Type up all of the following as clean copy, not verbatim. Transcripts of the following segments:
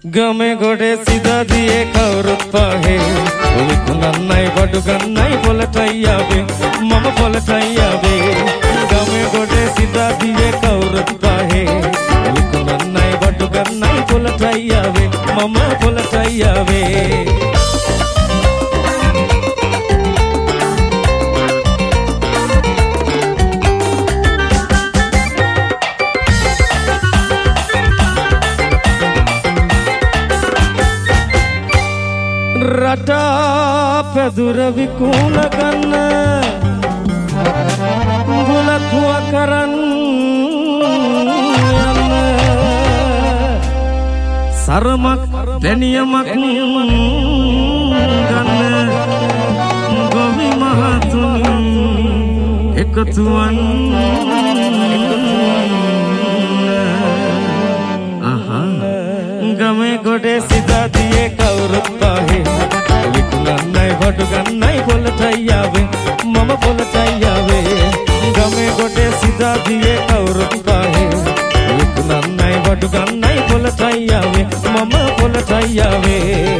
ගමේ ගොඩේ සිතා දියේ කවුරුත් පහේ විකුණන්නයි බඩු ගන්නයි පොලටයි ආවේ මම පොලටයි ආවේ ගමේ ගොඩේ සිතා දියේ කවුරුත් පහේ විකුණන්නයි බඩු ගන්නයි පොලටයි ආවේ මම පොලටයි ආවේ රටා පැදුර විකුණ ගන්න බුලකුව කරන්න යන්න සරමක් දැනියමක් ගන්න ගොවි මහතුන් එකතුවන් ගමේ ගොඩේ සිතා දියේ කවුරුත් පහේ විකුණන්නයි බඩු ගන්නයි පොලටයි ආවේ මම පොලටයි ආවේ ගමේ ගොඩේ සිතා දියේ කවුරුත් පහේ විකුණන්නයි බඩු ගන්නයි පොලටයි ආවේ මම පොලටයි ආවේ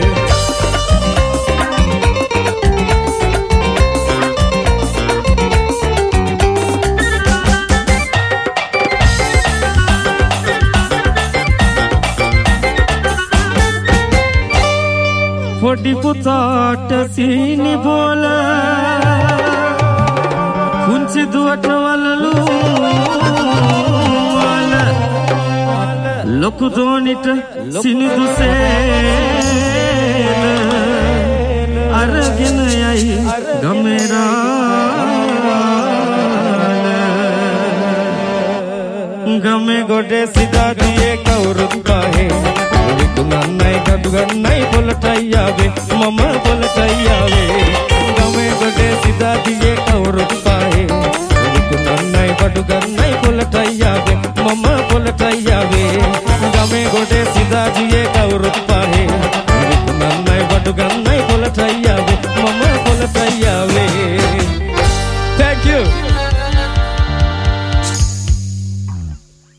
පොඩි පුතාට සීනි බෝල කුංචි දුවට වලලු වල ලොකු දෝනිට සිනිදු සේන අරගෙන යයි ගමේරාල ගමේ ගොඩේ සිතා දියේ කවුරුත් පහේ විකුණන්නයි බඩු ගන්නයි පොලටයි ආවේ මම පොලටයි ආවේ